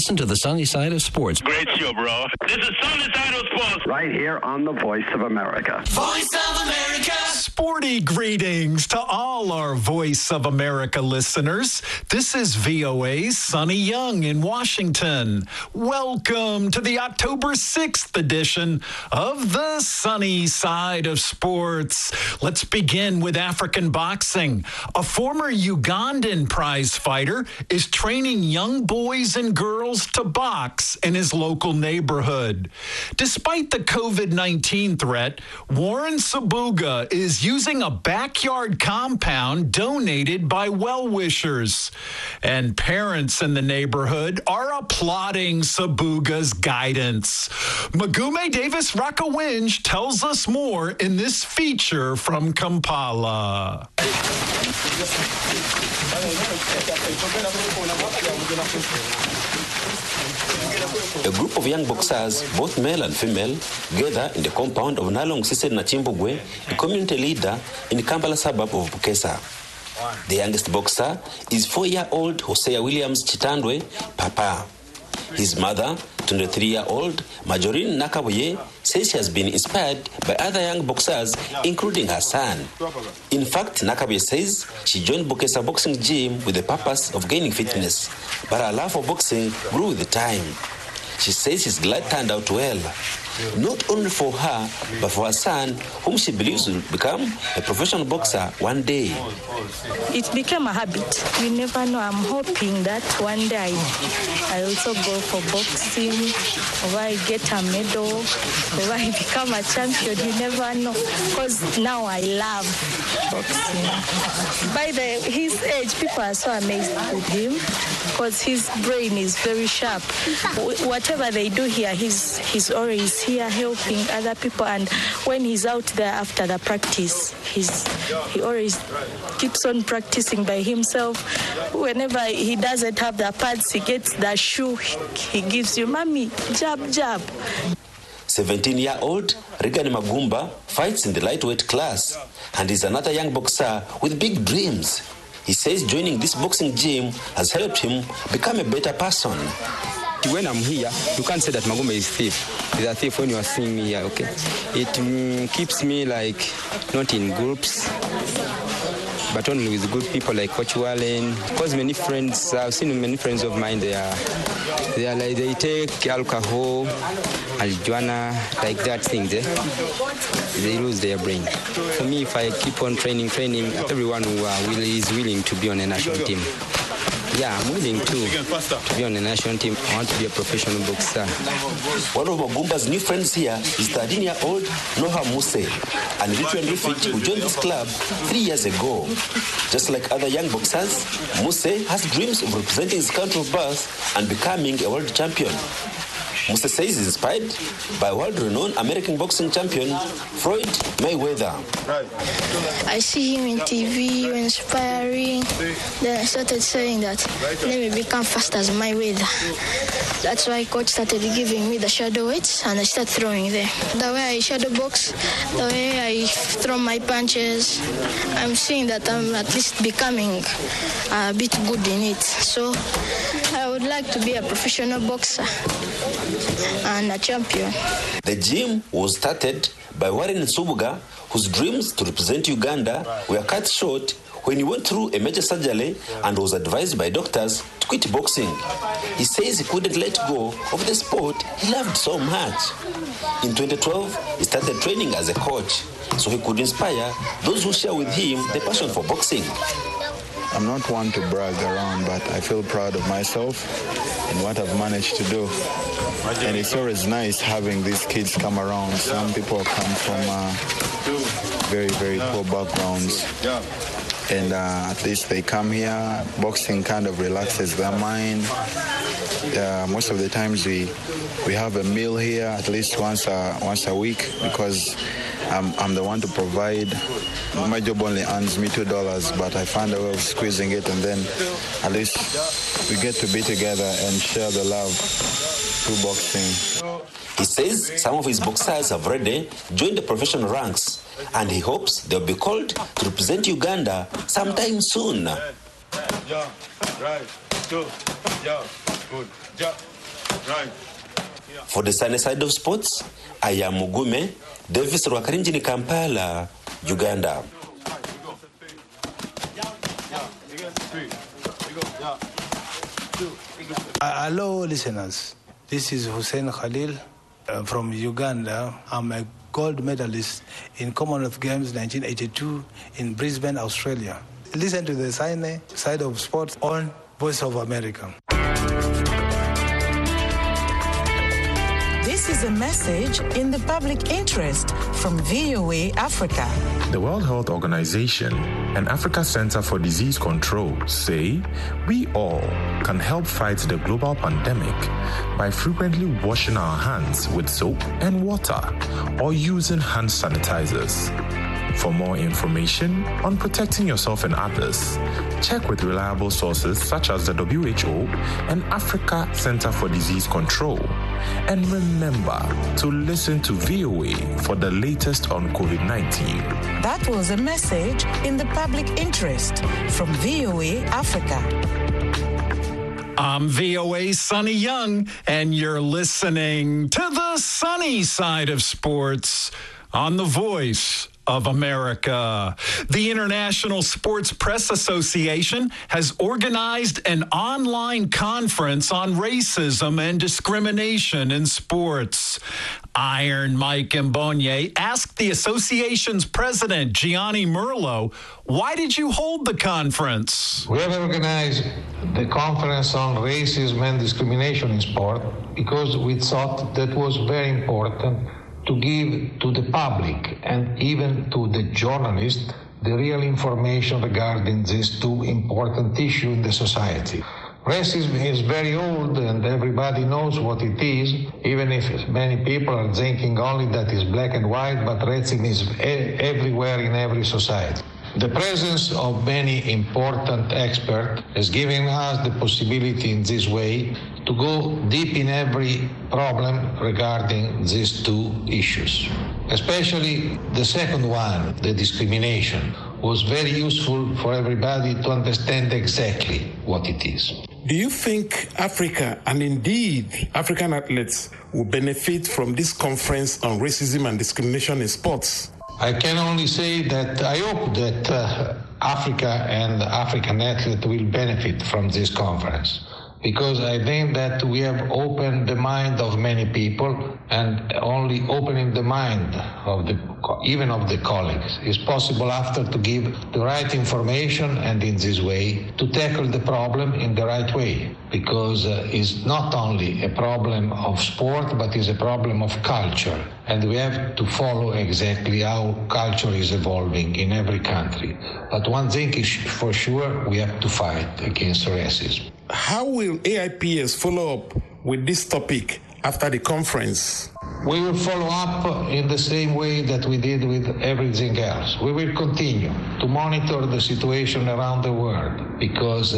listen to the Sunny Side of Sports. Great show, bro. This is Sunny Side of Sports. Right here on the Voice of America. Voice of America. Sporty greetings to all our Voice of America listeners. This is VOA's Sonny Young in Washington. Welcome to the October 6th edition of the Sunny Side of Sports. Let's begin with African boxing. A former Ugandan prize fighter is training young boys and girls to box in his local neighborhood. Despite the COVID-19 threat, Warren Sabuga is using a backyard compound donated by well-wishers. And parents in the neighborhood are applauding Sabuga's guidance. Magume Davis Rakawinj tells us more in this feature from Kampala. A group of young boxers, both male and female, gather in the compound of Nalong Sise Nachimbugwe, a community leader in the Kampala suburb of Bukesa. The youngest boxer is 4-year-old Hosea Williams Chitandwe Papa. His mother, 23-year-old Majorine Nakabuye, says she has been inspired by other young boxers, including her son. In fact, Nakabuye says she joined Bukesa Boxing Gym with the purpose of gaining fitness, but her love for boxing grew with the time. She says his glide turned out well, not only for her, but for her son, whom she believes will become a professional boxer one day. It became a habit. You never know. I'm hoping that one day I also go for boxing, or I get a medal, or I become a champion. You never know. Because now I love boxing. By his age, people are so amazed with him because his brain is very sharp. Whatever they do here, he's always here helping other people, and when he's out there after the practice, he always keeps on practicing by himself. Whenever he doesn't have the pads, he gets the shoe, he gives you, "Mommy, jab, jab." 17-year-old Regan Magumba fights in the lightweight class and is another young boxer with big dreams. He says joining this boxing gym has helped him become a better person. When I'm here, you can't say that Magumba is thief. He's a thief when you are seeing me here, okay? It keeps me like not in groups, but only with good people like Coach Wallen. Because many friends, I've seen many friends of mine, they take alcohol, marijuana, like that thing, they lose their brain. For me, if I keep on training, everyone who is willing to be on a national team. Yeah, I'm willing to be on the national team. I want to be a professional boxer. One of Magumba's new friends here is 13-year-old Noha Muse, an Eritrean refugee who joined this club 3 years ago. Just like other young boxers, Muse has dreams of representing his country of birth and becoming a world champion. Muse says he's inspired by world-renowned American boxing champion Floyd Mayweather. I see him in TV, inspiring. Then I started saying that, let me become fast as Mayweather. That's why coach started giving me the shadow weights, and I started throwing there. The way I shadow box, the way I throw my punches, I'm seeing that I'm at least becoming a bit good in it. So I would like to be a professional boxer and a champion. The gym was started by Warren Nsubuga, whose dreams to represent Uganda were cut short when he went through a major surgery and was advised by doctors to quit boxing. He says he couldn't let go of the sport he loved so much. In 2012, he started training as a coach so he could inspire those who share with him the passion for boxing. I'm not one to brag around, but I feel proud of myself and what I've managed to do. And it's always nice having these kids come around. Some people come from very, very poor backgrounds. And at least they come here. Boxing kind of relaxes their mind. Most of the times we have a meal here at least once a week because I'm the one to provide. My job only earns me $2, but I find a way of squeezing it, and then at least we get to be together and share the love through boxing. He says some of his boxers have already joined the professional ranks, and he hopes they'll be called to represent Uganda sometime soon. Yeah, right, two, yeah, good, yeah. For the sunny side of sports, I am Mugume, Davis Rwakarinjini, Kampala, Uganda. Hello, listeners. This is Hussein Khalil from Uganda. I'm a gold medalist in Commonwealth Games 1982 in Brisbane, Australia. Listen to the sunny side of sports on Voice of America. This is a message in the public interest from VOA Africa. The World Health Organization and Africa Center for Disease Control say we all can help fight the global pandemic by frequently washing our hands with soap and water or using hand sanitizers. For more information on protecting yourself and others, check with reliable sources such as the WHO and Africa Center for Disease Control. And remember to listen to VOA for the latest on COVID-19. That was a message in the public interest from VOA Africa. I'm VOA's Sonny Young, and you're listening to the sunny side of sports on The Voice of America. The International Sports Press Association has organized an online conference on racism and discrimination in sports. Iron Mike Mbonye asked the association's president, Gianni Merlo, why did you hold the conference? We have organized the conference on racism and discrimination in sport because we thought that was very important to give to the public and even to the journalists the real information regarding these two important issues in the society. Racism is very old and everybody knows what it is, even if many people are thinking only that it's black and white, but racism is everywhere in every society. The presence of many important experts has given us the possibility in this way to go deep in every problem regarding these two issues. Especially the second one, the discrimination, was very useful for everybody to understand exactly what it is. Do you think Africa, and indeed African athletes, will benefit from this conference on racism and discrimination in sports? I can only say that I hope that Africa and African athletes will benefit from this conference, because I think that we have opened the mind of many people, and only opening the mind of even of the colleagues is possible after to give the right information, and in this way to tackle the problem in the right way, because it's not only a problem of sport but is a problem of culture, and we have to follow exactly how culture is evolving in every country. But one thing is for sure, we have to fight against racism. How will AIPS follow up with this topic after the conference? We will follow up in the same way that we did with everything else. We will continue to monitor the situation around the world because,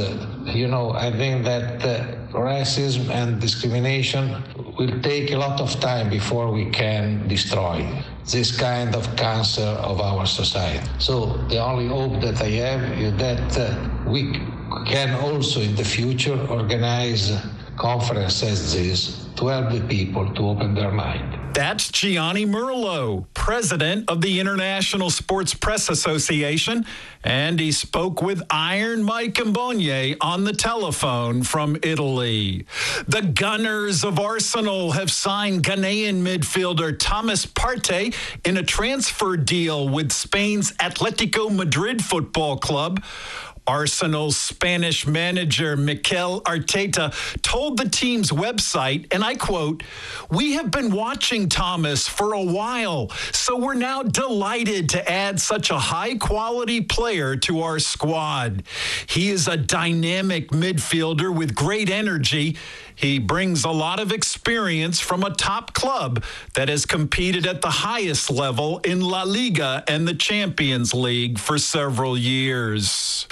I think that racism and discrimination will take a lot of time before we can destroy this kind of cancer of our society. So the only hope that I have is that we can also in the future organize conferences as this to help the people to open their mind. That's Gianni Merlo, president of the International Sports Press Association, and he spoke with Iron Mike Mbonye on the telephone from Italy. The Gunners of Arsenal have signed Ghanaian midfielder Thomas Partey in a transfer deal with Spain's Atletico Madrid Football Club. Arsenal's Spanish manager, Mikel Arteta, told the team's website, and I quote, "We have been watching Thomas for a while, so we're now delighted to add such a high-quality player to our squad. He is a dynamic midfielder with great energy. He brings a lot of experience from a top club that has competed at the highest level in La Liga and the Champions League for several years."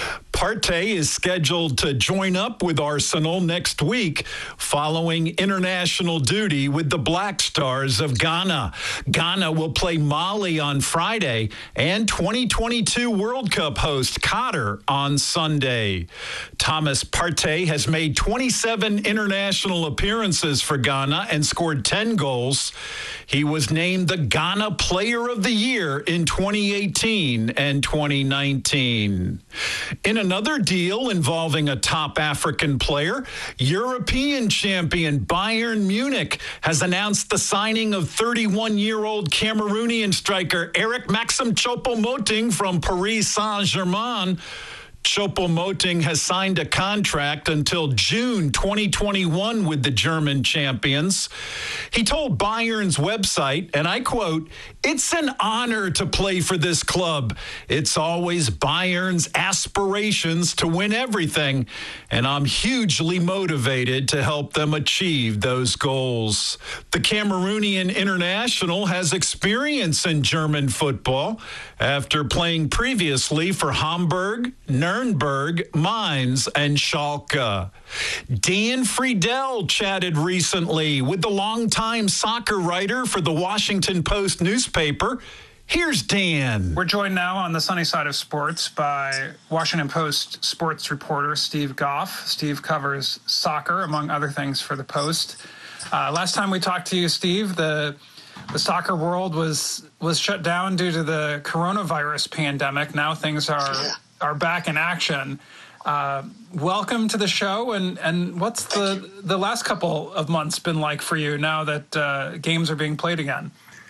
Partey is scheduled to join up with Arsenal next week following international duty with the Black Stars of Ghana. Ghana will play Mali on Friday and 2022 World Cup host Qatar on Sunday. Thomas Partey has made 27 international appearances for Ghana and scored 10 goals. He was named the Ghana Player of the Year in 2018 and 2019. In another deal involving a top African player, European champion Bayern Munich has announced the signing of 31-year-old Cameroonian striker Eric Maxim Choupo-Moting from Paris Saint-Germain. Choupo-Moting has signed a contract until June 2021 with the German champions. He told Bayern's website, and I quote, "It's an honor to play for this club. It's always Bayern's aspirations to win everything, and I'm hugely motivated to help them achieve those goals." The Cameroonian international has experience in German football after playing previously for Hamburg, Nuremberg, Mainz, and Schalke. Dan Friedel chatted recently with the longtime soccer writer for the Washington Post newspaper. Here's Dan. We're joined now on the sunny side of sports by Washington Post sports reporter Steve Goff. Steve covers soccer, among other things, for the Post. Last time we talked to you, Steve, the soccer world was shut down due to the coronavirus pandemic. Now things are back in action. Welcome to the show, and what's the last couple of months been like for you now that games are being played again?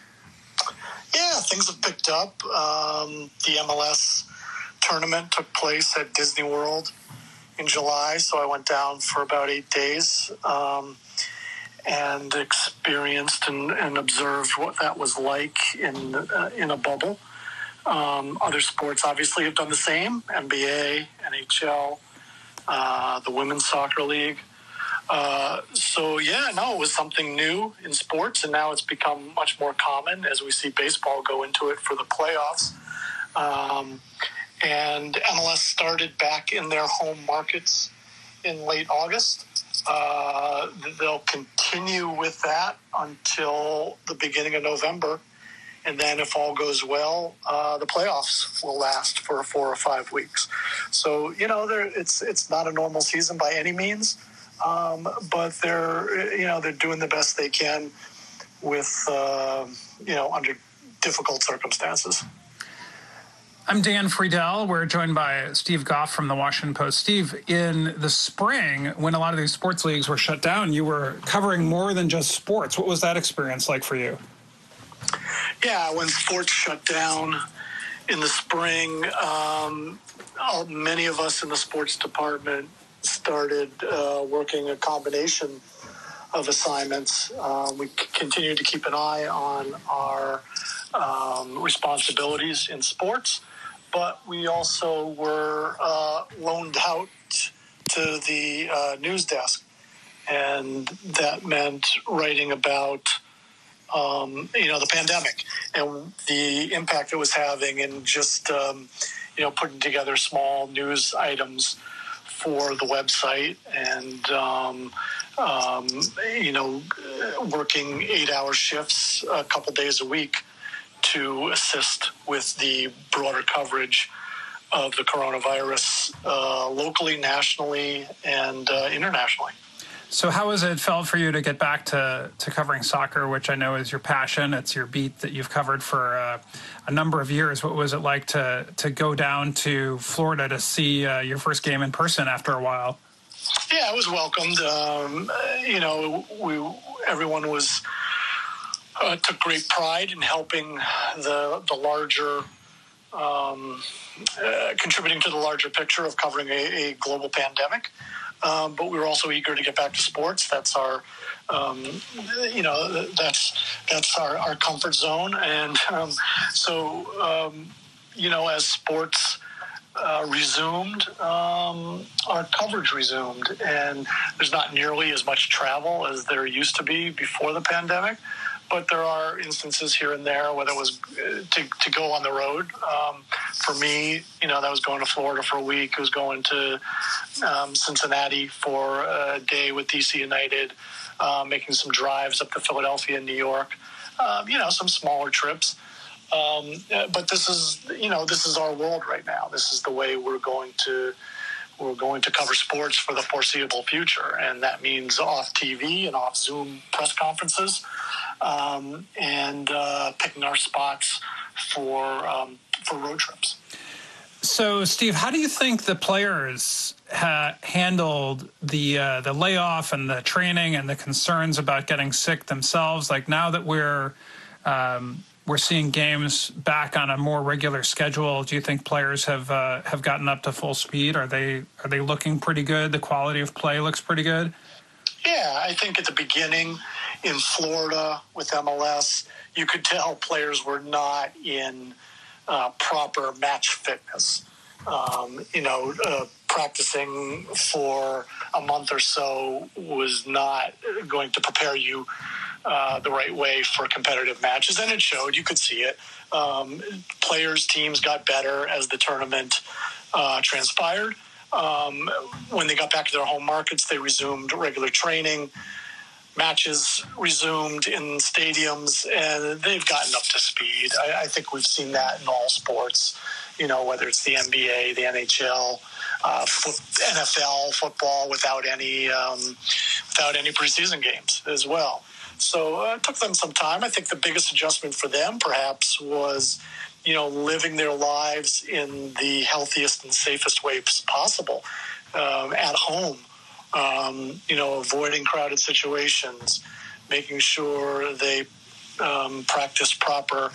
Yeah, things have picked up. The MLS tournament took place at Disney World in July, so I went down for about 8 days and experienced and observed what that was like in a bubble. Other sports obviously have done the same, NBA, NHL, the Women's Soccer League. It was something new in sports, and now it's become much more common as we see baseball go into it for the playoffs. And MLS started back in their home markets in late August. They'll continue with that until the beginning of November. And then if all goes well, the playoffs will last for 4 or 5 weeks. So, it's not a normal season by any means, but they're doing the best they can with, under difficult circumstances. I'm Dan Friedel. We're joined by Steve Goff from the Washington Post. Steve, in the spring, when a lot of these sports leagues were shut down, you were covering more than just sports. What was that experience like for you? Yeah, when sports shut down in the spring, many of us in the sports department started working a combination of assignments. We continued to keep an eye on our responsibilities in sports, but we also were loaned out to the news desk, and that meant writing about the pandemic and the impact it was having, and just putting together small news items for the website, and working 8-hour shifts a couple days a week to assist with the broader coverage of the coronavirus locally, nationally, and internationally. So how has it felt for you to get back to covering soccer, which I know is your passion? It's your beat that you've covered for a number of years. What was it like to go down to Florida to see your first game in person after a while? Yeah, I was welcomed. Everyone took great pride in helping the larger, contributing to the larger picture of covering a global pandemic. But we were also eager to get back to sports. That's our, that's our comfort zone. And as sports resumed, our coverage resumed, and there's not nearly as much travel as there used to be before the pandemic. but there are instances here and there where there was to go on the road. For me, that was going to Florida for a week. It was going to Cincinnati for a day with DC United, making some drives up to Philadelphia and New York. Some smaller trips. But this is our world right now. This is the way we're going to cover sports for the foreseeable future, and that means off TV and off Zoom press conferences, and picking our spots for road trips. So, Steve, how do you think the players handled the layoff and the training and the concerns about getting sick themselves? Like, now that we're seeing games back on a more regular schedule, do you think players have gotten up to full speed? Are they looking pretty good? The quality of play looks pretty good? Yeah, I think at the beginning in Florida with MLS, you could tell players were not in proper match fitness. Practicing for a month or so was not going to prepare you the right way for competitive matches, and it showed. You could see it. Teams got better as the tournament transpired. When they got back to their home markets, they resumed regular training. Matches resumed in stadiums, and they've gotten up to speed. I think we've seen that in all sports, whether it's the NBA, the NHL, NFL football without any preseason games as well. So it took them some time. I think the biggest adjustment for them perhaps was, living their lives in the healthiest and safest ways possible at home. Avoiding crowded situations, making sure they practice proper,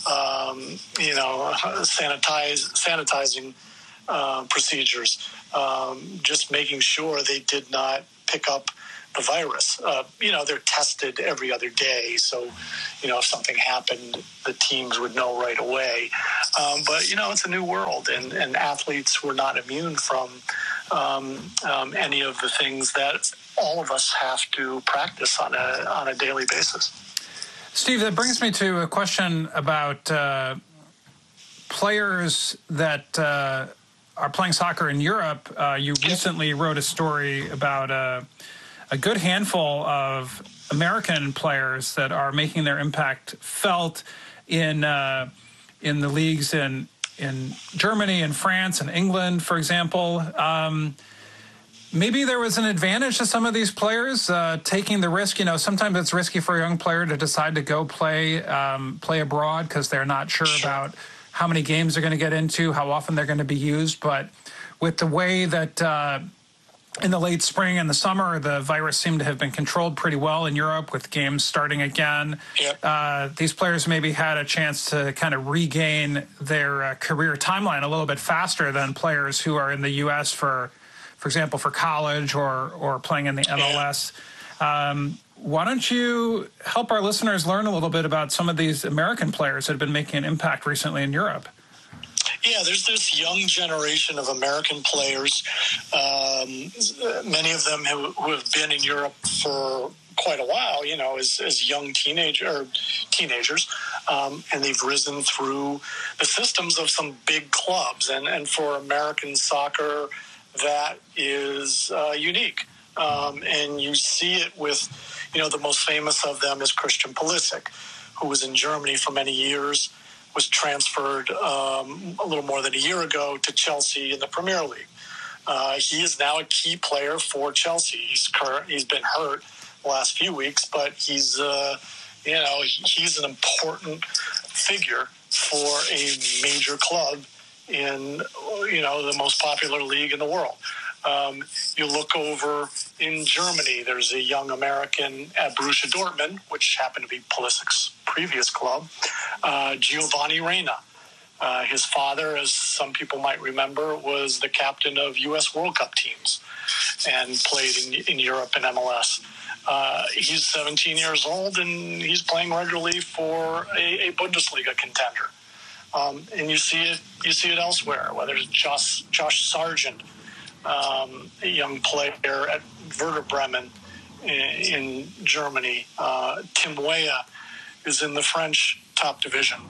sanitizing procedures, just making sure they did not pick up the virus. They're tested every other day, so, if something happened, the teams would know right away. But, it's a new world, and athletes were not immune from any of the things that all of us have to practice on a daily basis. Steve, that brings me to a question about players that are playing soccer in Europe. You recently wrote a story about a good handful of American players that are making their impact felt in the leagues in Germany and France and England, for example. Maybe there was an advantage to some of these players taking the risk. Sometimes it's risky for a young player to decide to go play abroad because they're not sure about how many games they're going to get into, how often they're going to be used. But with the way that in the late spring and the summer, the virus seemed to have been controlled pretty well in Europe with games starting again. Yep. These players maybe had a chance to kind of regain their career timeline a little bit faster than players who are in the U.S. for example, for college or playing in the MLS. Why don't you help our listeners learn a little bit about some of these American players that have been making an impact recently in Europe? Yeah, there's this young generation of American players, many of them who have been in Europe for quite a while, as young teenagers, and they've risen through the systems of some big clubs. And for American soccer, that is unique. And you see it with, the most famous of them is Christian Pulisic, who was in Germany for many years, was transferred a little more than a year ago to Chelsea in the Premier League. He is now a key player for Chelsea. He's been hurt the last few weeks, but he's an important figure for a major club in the most popular league in the world. You look over in Germany, there's a young American at Borussia Dortmund, which happened to be Pulisic's previous club, Giovanni Reyna. His father, as some people might remember, was the captain of U.S. World Cup teams and played in Europe and MLS. He's 17 years old, and he's playing regularly for a Bundesliga contender. And you see it elsewhere, whether it's Josh Sargent, a young player at Werder Bremen in Germany, Tim Weah is in the French top division.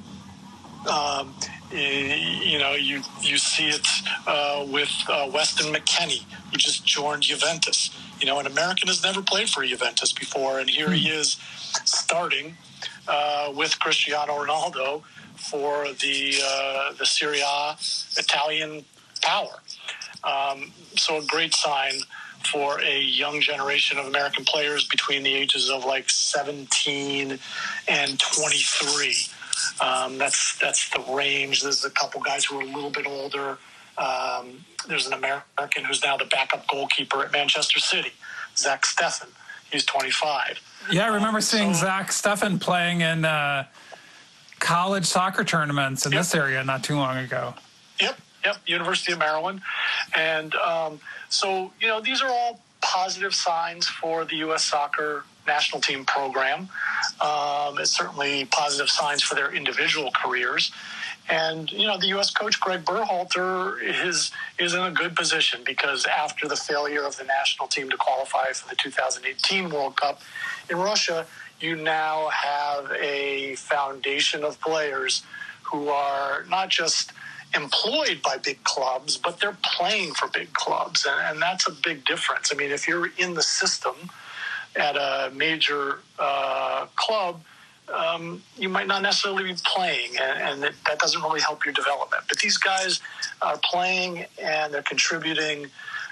You see it with Weston McKennie, who just joined Juventus. An American has never played for Juventus before, and here he is starting with Cristiano Ronaldo for the Serie A Italian power. So a great sign for a young generation of American players between the ages of 17 and 23. That's the range. There's a couple guys who are a little bit older. There's an American who's now the backup goalkeeper at Manchester City, Zach Steffen. He's 25. Yeah, I remember seeing Zach Steffen playing in college soccer tournaments in this area not too long ago. Yep, University of Maryland. And these are all positive signs for the U.S. soccer national team program. It's certainly positive signs for their individual careers. And, the U.S. coach, Greg Berhalter, is in a good position because after the failure of the national team to qualify for the 2018 World Cup in Russia, you now have a foundation of players who are not just employed by big clubs, but they're playing for big clubs. And that's a big difference. I mean, if you're in the system at a major club, you might not necessarily be playing, and that doesn't really help your development. But these guys are playing, and they're contributing.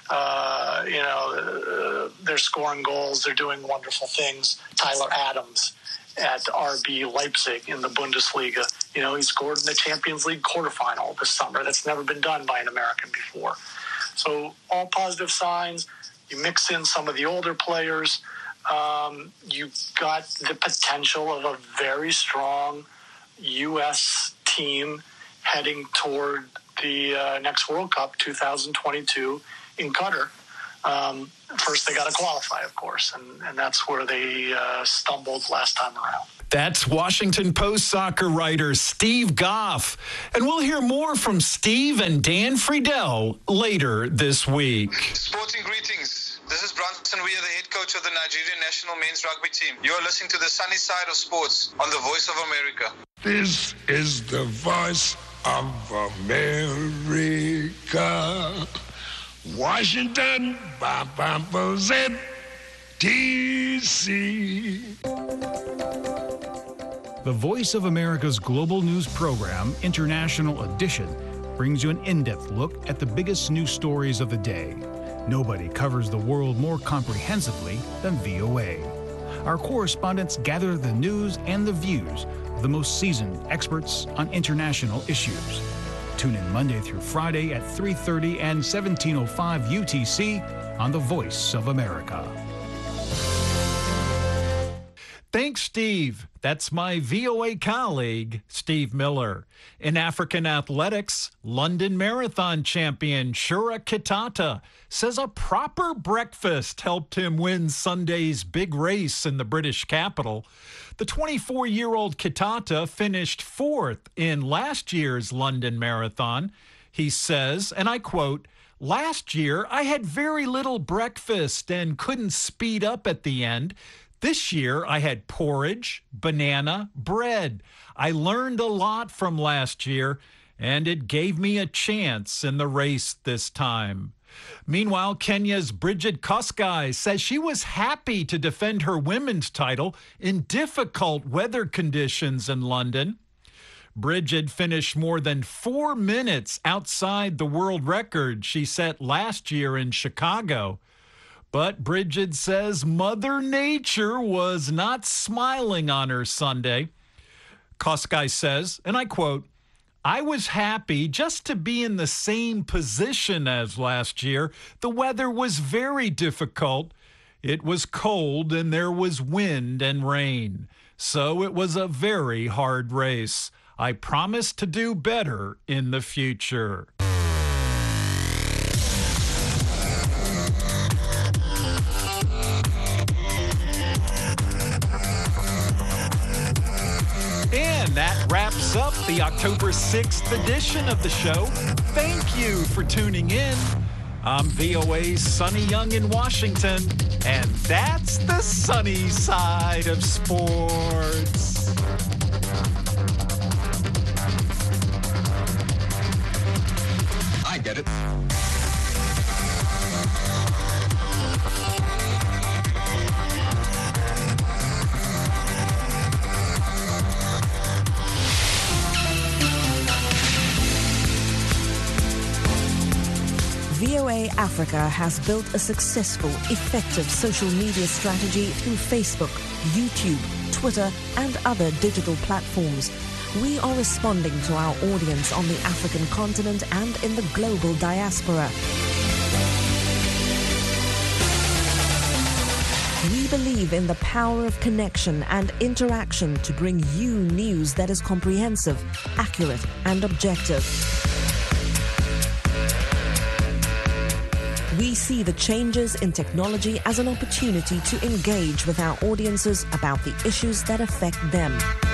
They're scoring goals. They're doing wonderful things. Tyler Adams at RB Leipzig in the Bundesliga. He scored in the Champions League quarterfinal this summer. That's never been done by an American before. So all positive signs. You mix in some of the older players. You've got the potential of a very strong U.S. team heading toward the next World Cup, 2022, in Qatar. First, they got to qualify, of course, and that's where they stumbled last time around. That's Washington Post soccer writer Steve Goff. And we'll hear more from Steve and Dan Friedel later this week. Sporting greetings. This is Bronson Weir, the head coach of the Nigerian national men's rugby team. You are listening to the sunny side of sports on the Voice of America. This is the Voice of America. Washington, D.C. The Voice of America's global news program, International Edition, brings you an in-depth look at the biggest news stories of the day. Nobody covers the world more comprehensively than VOA. Our correspondents gather the news and the views of the most seasoned experts on international issues. Tune in Monday through Friday at 3:30 and 17:05 UTC on The Voice of America. Thanks, Steve. That's my VOA colleague, Steve Miller. In African athletics, London Marathon champion Shura Kitata says a proper breakfast helped him win Sunday's big race in the British capital. The 24-year-old Kitata finished fourth in last year's London Marathon. He says, and I quote, "Last year, I had very little breakfast and couldn't speed up at the end. This year, I had porridge, banana, bread. I learned a lot from last year, and it gave me a chance in the race this time." Meanwhile, Kenya's Bridget Kosgei says she was happy to defend her women's title in difficult weather conditions in London. Bridget finished more than 4 minutes outside the world record she set last year in Chicago. But Bridget says Mother Nature was not smiling on her Sunday. Kosgei says, and I quote, "I was happy just to be in the same position as last year. The weather was very difficult. It was cold and there was wind and rain. So it was a very hard race. I promise to do better in the future." And that wraps up the October 6th edition of the show. Thank you for tuning in. I'm VOA's Sonny Young in Washington, and that's the sunny side of sports. VOA Africa has built a successful, effective social media strategy through Facebook, YouTube, Twitter, and other digital platforms. We are responding to our audience on the African continent and in the global diaspora. We believe in the power of connection and interaction to bring you news that is comprehensive, accurate, and objective. We see the changes in technology as an opportunity to engage with our audiences about the issues that affect them.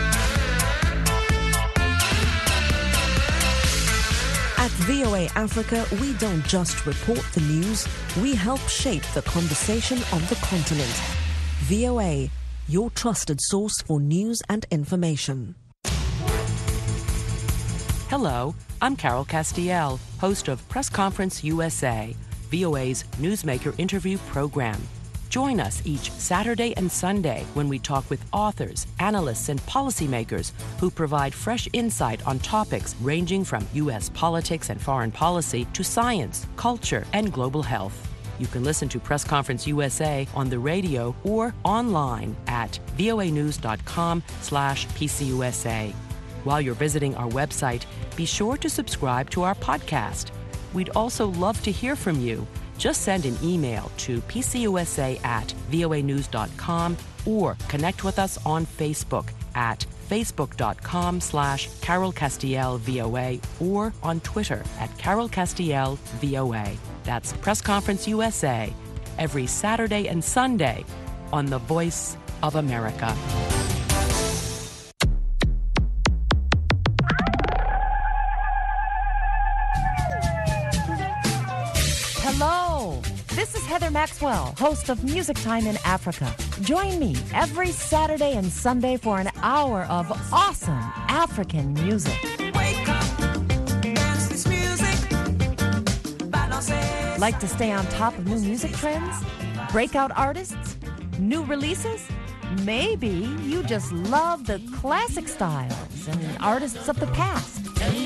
At VOA Africa, we don't just report the news, we help shape the conversation on the continent. VOA, your trusted source for news and information. Hello, I'm Carol Castiel, host of Press Conference USA, VOA's newsmaker interview program. Join us each Saturday and Sunday when we talk with authors, analysts, and policymakers who provide fresh insight on topics ranging from U.S. politics and foreign policy to science, culture, and global health. You can listen to Press Conference USA on the radio or online at voanews.com/PCUSA. While you're visiting our website, be sure to subscribe to our podcast. We'd also love to hear from you. Just send an email to pcusa@voanews.com or connect with us on Facebook at facebook.com/CarolCastielVOA or on Twitter at CarolCastielVOA. That's Press Conference USA, every Saturday and Sunday on the Voice of America. Hello, this is Heather Maxwell, host of Music Time in Africa. Join me every Saturday and Sunday for an hour of awesome African music. Wake up, dance this music, like to stay on top of new music trends? Breakout artists? New releases? Maybe you just love the classic styles and artists of the past.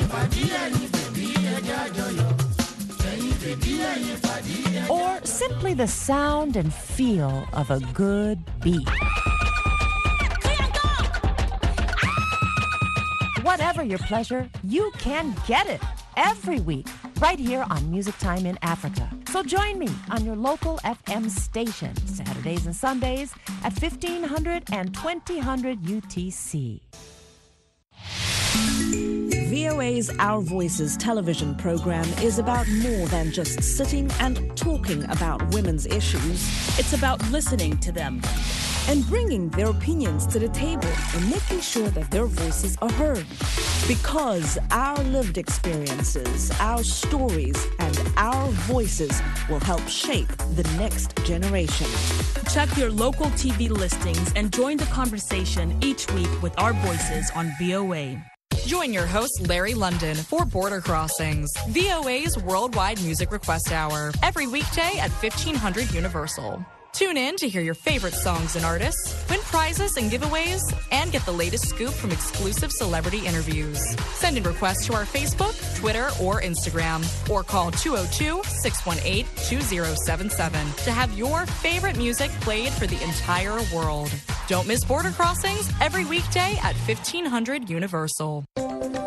Or simply the sound and feel of a good beat. Whatever your pleasure, you can get it every week right here on Music Time in Africa. So join me on your local FM station, Saturdays and Sundays at 1500 and 2000 UTC. VOA's Our Voices television program is about more than just sitting and talking about women's issues. It's about listening to them and bringing their opinions to the table and making sure that their voices are heard. Because our lived experiences, our stories, and our voices will help shape the next generation. Check your local TV listings and join the conversation each week with our voices on VOA. Join your host, Larry London, for Border Crossings, VOA's worldwide music request hour, every weekday at 1500 Universal. Tune in to hear your favorite songs and artists, win prizes and giveaways, and get the latest scoop from exclusive celebrity interviews. Send in requests to our Facebook, Twitter, or Instagram, or call 202-618-2077 to have your favorite music played for the entire world. Don't miss Border Crossings every weekday at 1500 Universal.